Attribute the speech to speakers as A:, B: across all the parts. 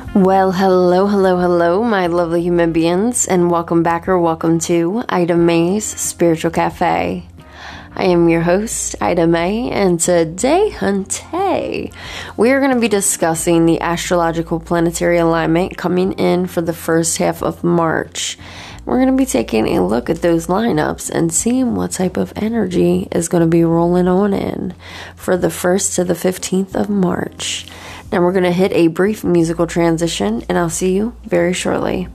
A: Well, hello, my lovely human beings, and welcome back or welcome to Ida May's Spiritual Cafe. I am your host, Ida May, and today, hunty, we are going to be discussing the astrological planetary alignment coming in for the first half of March. We're going to be taking a look at those lineups and seeing what type of energy is going to be rolling on in for the 1st to the 15th of March. Now we're going to hit a brief musical transition, and I'll see you very shortly.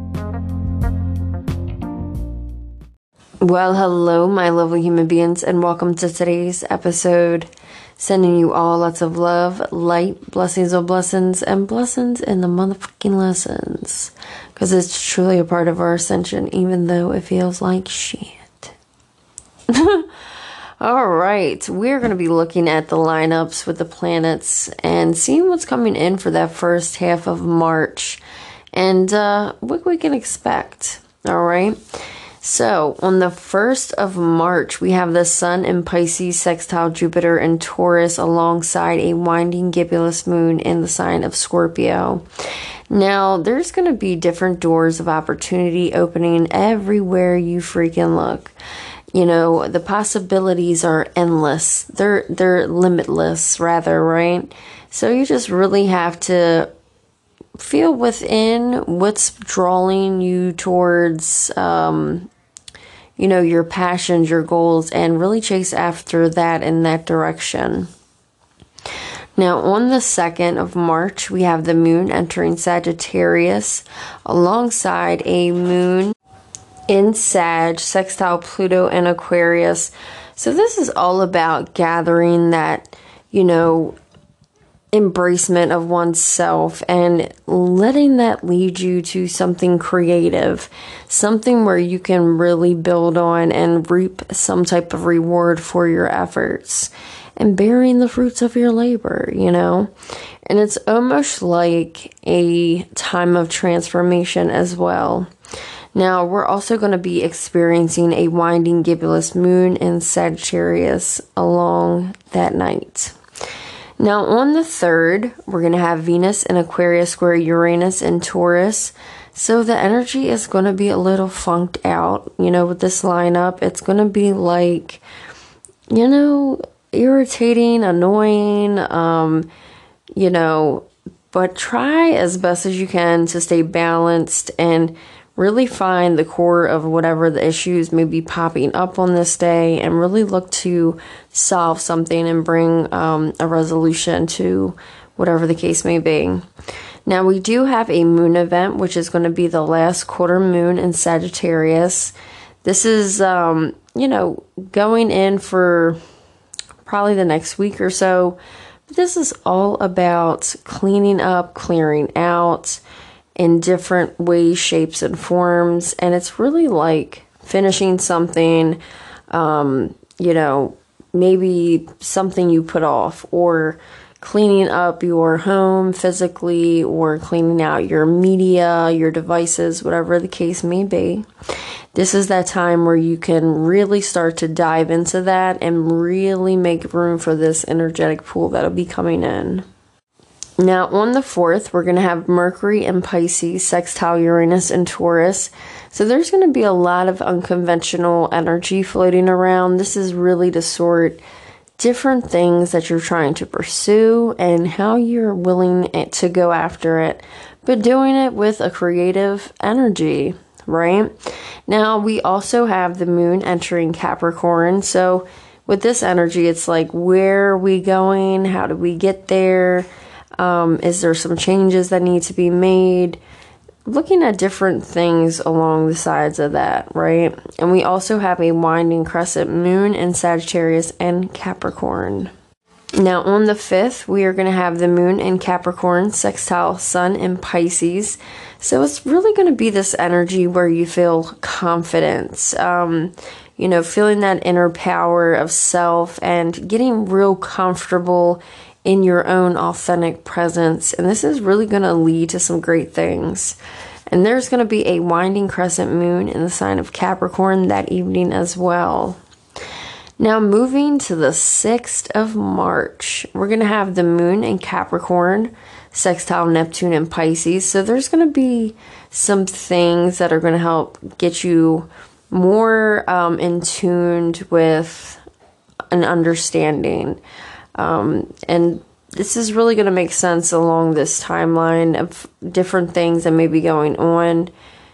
A: Well, hello, my lovely human beings, and welcome to today's episode. Sending you all lots of love, light, blessings of blessings, and blessings in the motherfucking lessons. Because it's truly a part of our ascension, even though it feels like shit. All right, we're going to be looking at the lineups with the planets and seeing what's coming in for that first half of March and what we can expect. All right. So on the 1st of March, we have the Sun in Pisces sextile Jupiter in Taurus alongside a winding gibbous moon in the sign of Scorpio. Now, there's going to be different doors of opportunity opening everywhere you freaking look. You know, the possibilities are endless. They're limitless, rather, right? So you just really have to feel within what's drawing you towards, your passions, your goals, and really chase after that in that direction. Now, on the 2nd of March, we have the moon entering Sagittarius alongside a moon in Sag, sextile Pluto and Aquarius. So this is all about gathering that, embracement of oneself and letting that lead you to something creative, something where you can really build on and reap some type of reward for your efforts and bearing the fruits of your labor, And it's almost like a time of transformation as well. Now, we're also going to be experiencing a winding gibbous moon in Sagittarius along that night. Now, on the 3rd, we're going to have Venus in Aquarius square Uranus in Taurus. So the energy is going to be a little funked out, with this lineup. It's going to be like, irritating, annoying, but try as best as you can to stay balanced and really find the core of whatever the issues may be popping up on this day and really look to solve something and bring a resolution to whatever the case may be. Now, we do have a moon event, which is going to be the last quarter moon in Sagittarius. This is, going in for probably the next week or so. But this is all about cleaning up, clearing out, in different ways, shapes, and forms. And it's really like finishing something, maybe something you put off, or cleaning up your home physically, or cleaning out your media, your devices, whatever the case may be. This is that time where you can really start to dive into that and really make room for this energetic pool that'll be coming in. Now, on the 4th, we're going to have Mercury in Pisces, sextile Uranus in Taurus. So there's going to be a lot of unconventional energy floating around. This is really to sort different things that you're trying to pursue and how you're willing to go after it, but doing it with a creative energy, right? Now, we also have the moon entering Capricorn. So with this energy, it's like, where are we going? How do we get there? Is there some changes that need to be made? Looking at different things along the sides of that, right? And we also have a winding crescent moon in Sagittarius and Capricorn. Now, on the 5th, we are going to have the moon in Capricorn, sextile Sun in Pisces. So it's really going to be this energy where you feel confidence, feeling that inner power of self and getting real comfortable in your own authentic presence. And this is really going to lead to some great things. And there's going to be a winding crescent moon in the sign of Capricorn that evening as well. Now, moving to the 6th of March, we're going to have the moon in Capricorn, sextile Neptune in Pisces. So there's going to be some things that are going to help get you more in tuned with an understanding. And this is really going to make sense along this timeline of different things that may be going on.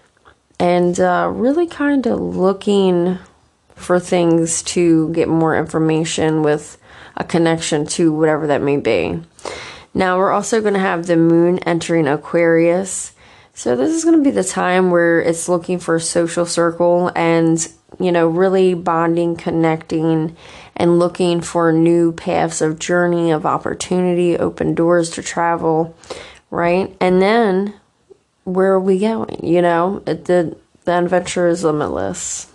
A: And really kind of looking for things to get more information with a connection to whatever that may be. Now, we're also going to have the moon entering Aquarius. So this is going to be the time where it's looking for a social circle and, you know, really bonding, connecting, and looking for new paths of journey, of opportunity, open doors to travel, right? And then, where are we going? You know, the adventure is limitless.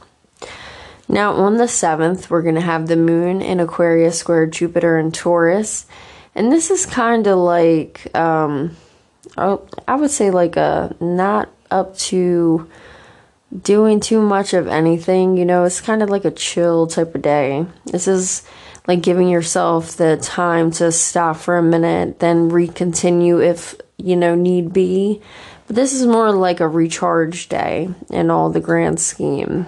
A: Now, on the 7th, we're going to have the moon in Aquarius square Jupiter and Taurus. And this is kind of like, I would say like a not up to doing too much of anything. You know, it's kind of like a chill type of day. This is like giving yourself the time to stop for a minute, then recontinue if, you know, need be. But this is more like a recharge day in all the grand scheme.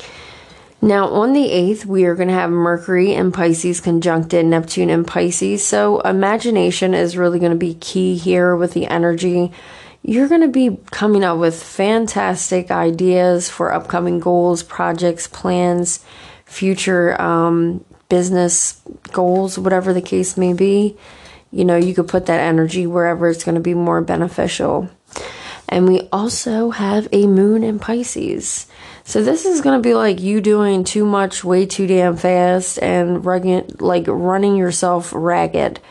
A: Now, on the 8th, we are going to have Mercury in Pisces conjuncted Neptune in Pisces. So imagination is really going to be key here with the energy. You're going to be coming up with fantastic ideas for upcoming goals, projects, plans, future business goals, whatever the case may be. You know, you could put that energy wherever it's going to be more beneficial. And we also have a moon in Pisces. So this is going to be like you doing too much way too damn fast and running yourself ragged.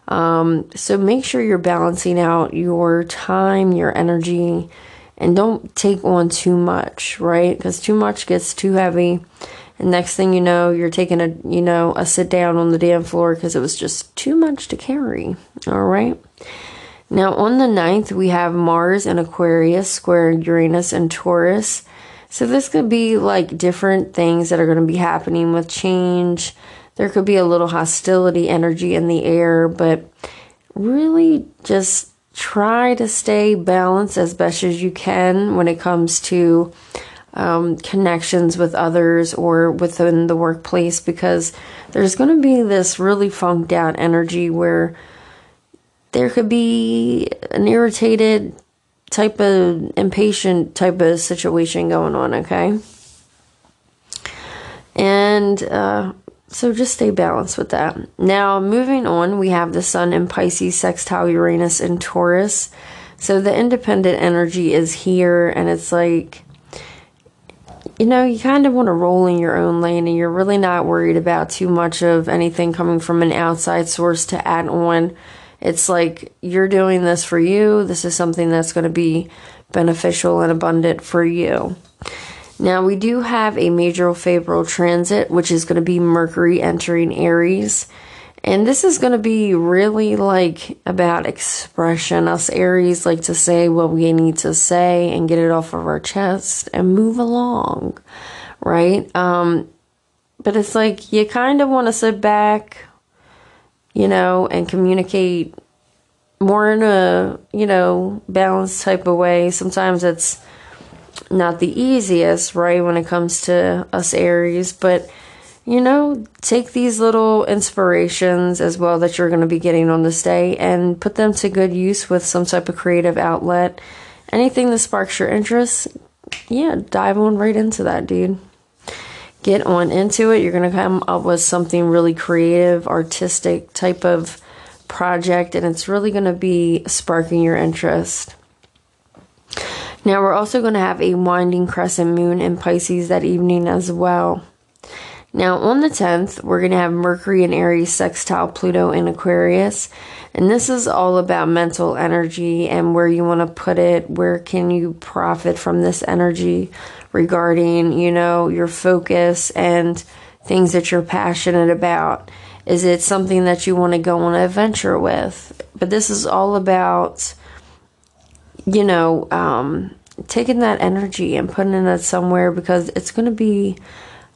A: So make sure you're balancing out your time, your energy, and don't take on too much, right? Because too much gets too heavy. And next thing you know, you're taking a sit down on the damn floor because it was just too much to carry. All right. Now, on the 9th, we have Mars in Aquarius square Uranus and Taurus. So this could be like different things that are going to be happening with change. There could be a little hostility energy in the air, but really just try to stay balanced as best as you can when it comes to connections with others or within the workplace, because there's going to be this really funked out energy where there could be an irritated type of impatient type of situation going on, okay? And so just stay balanced with that. Now, moving on, we have the Sun in Pisces sextile Uranus in Taurus. So the independent energy is here, and it's like, you know, you kind of want to roll in your own lane, and you're really not worried about too much of anything coming from an outside source to add on. It's like you're doing this for you. This is something that's going to be beneficial and abundant for you. Now, we do have a major favorable transit, which is going to be Mercury entering Aries. And this is going to be really like about expression. Us Aries like to say what we need to say and get it off of our chest and move along, right? But it's like you kind of want to sit back, you know, and communicate more in a, you know, balanced type of way. Sometimes it's not the easiest, right, when it comes to us Aries, but, you know, take these little inspirations as well that you're going to be getting on this day and put them to good use with some type of creative outlet. Anything that sparks your interest, yeah, dive on right into that, dude. Get on into it. You're going to come up with something really creative, artistic type of project, and it's really going to be sparking your interest. Now, we're also going to have a winding crescent moon in Pisces that evening as well. Now, on the 10th, we're going to have Mercury in Aries sextile Pluto in Aquarius. And this is all about mental energy and where you want to put it. Where can you profit from this energy regarding, you know, your focus and things that you're passionate about? Is it something that you want to go on an adventure with? But this is all about, you know, taking that energy and putting it somewhere, because it's going to be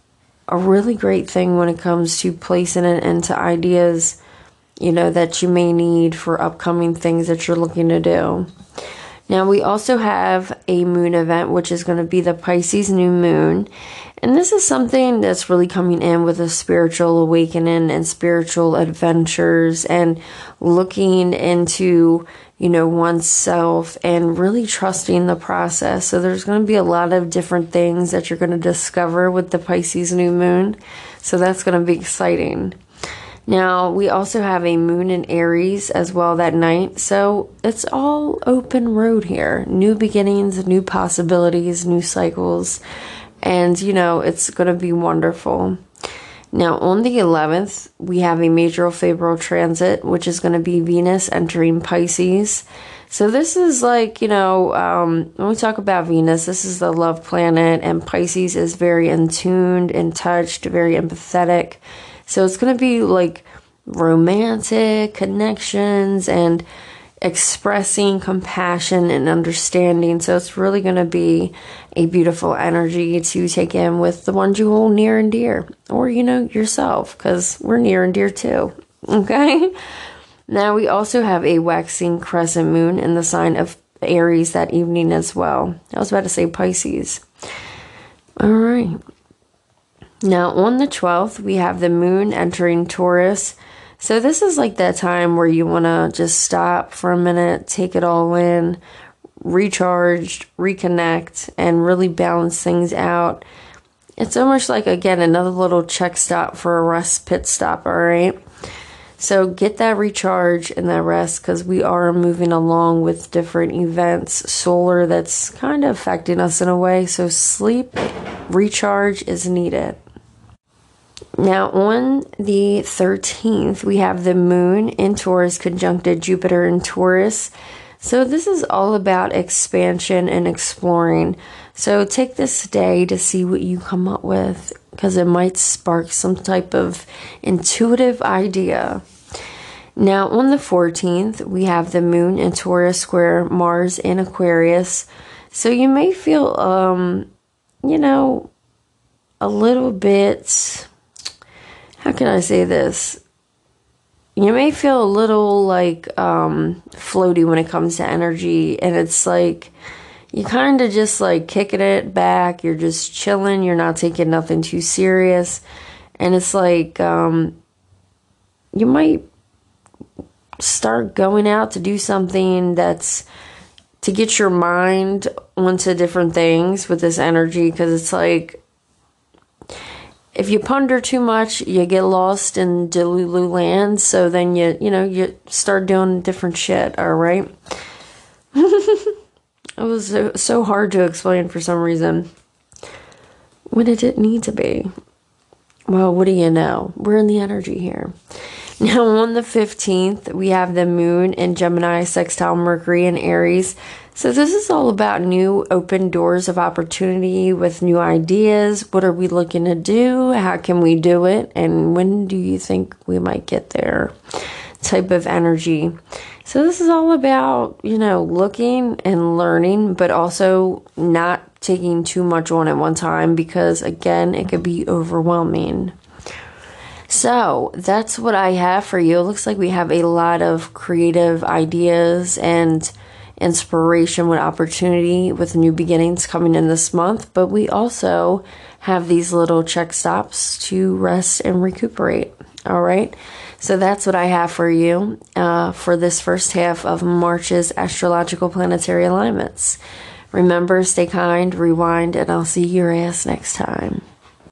A: a really great thing when it comes to placing it into ideas, that you may need for upcoming things that you're looking to do. Now, we also have a moon event, which is going to be the Pisces new moon. And this is something that's really coming in with a spiritual awakening and spiritual adventures and looking into, oneself and really trusting the process. So there's going to be a lot of different things that you're going to discover with the Pisces new moon. So that's going to be exciting. Now, we also have a moon in Aries as well that night. So it's all open road here. New beginnings, new possibilities, new cycles. And, it's going to be wonderful. Now, on the 11th, we have a major favorable transit, which is going to be Venus entering Pisces. So this is like, when we talk about Venus, this is the love planet, and Pisces is very in tuned, in touched, very empathetic. So it's going to be like romantic connections and expressing compassion and understanding. So it's really going to be a beautiful energy to take in with the ones you hold near and dear, or, yourself, because we're near and dear too. Okay. Now we also have a waxing crescent moon in the sign of Aries that evening as well. I was about to say Pisces. All right. Now on the 12th, we have the moon entering Taurus. So this is like that time where you want to just stop for a minute, take it all in, recharge, reconnect, and really balance things out. It's almost like, again, another little check stop for a rest pit stop, all right? So get that recharge and that rest, because we are moving along with different events, solar, that's kind of affecting us in a way. So sleep, recharge is needed. Now, on the 13th, we have the moon in Taurus conjuncted Jupiter in Taurus. So this is all about expansion and exploring. So take this day to see what you come up with, because it might spark some type of intuitive idea. Now, on the 14th, we have the moon in Taurus square Mars in Aquarius. So you may feel, a little bit... How can I say this? You may feel a little like floaty when it comes to energy, and it's like you kind of just like kicking it back. You're just chilling. You're not taking nothing too serious, and it's like you might start going out to do something that's to get your mind onto different things with this energy, because it's like, if you ponder too much, you get lost in Delulu land. So then you start doing different shit. All right. It was so hard to explain for some reason when it didn't need to be. Well, what do you know? We're in the energy here. Now on the 15th, we have the moon in Gemini sextile Mercury in Aries. So this is all about new open doors of opportunity with new ideas. What are we looking to do? How can we do it? And when do you think we might get there? Type of energy. So this is all about, looking and learning, but also not taking too much on at one time, because again, it could be overwhelming. So that's what I have for you. It looks like we have a lot of creative ideas and inspiration with opportunity with new beginnings coming in this month, but we also have these little check stops to rest and recuperate. All right. So that's what I have for you for this first half of March's astrological planetary alignments. Remember, stay kind, rewind, and I'll see your ass next time.